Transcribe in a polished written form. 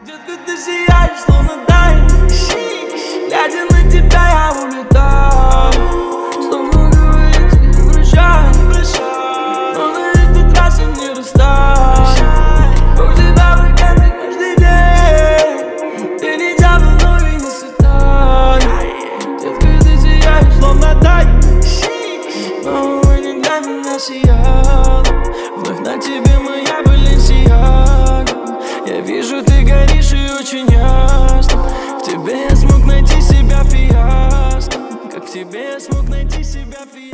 Детка, ты сияешь, словно дай. Глядя на тебя, я улетаю. Словно говорит тебе прощай. Но на этот раз я не расстаюсь. У тебя в руках каждый день. Ты не дьявол, но и не святой. Детка, ты сияешь, словно дай. Но увы, не для меня сияла. Вновь на тебе моя Баленсиага. Я вижу, ты горишь и очень ясно. В тебе я смог найти себя, фиаско. Как в тебе я смог найти себя, фиаско.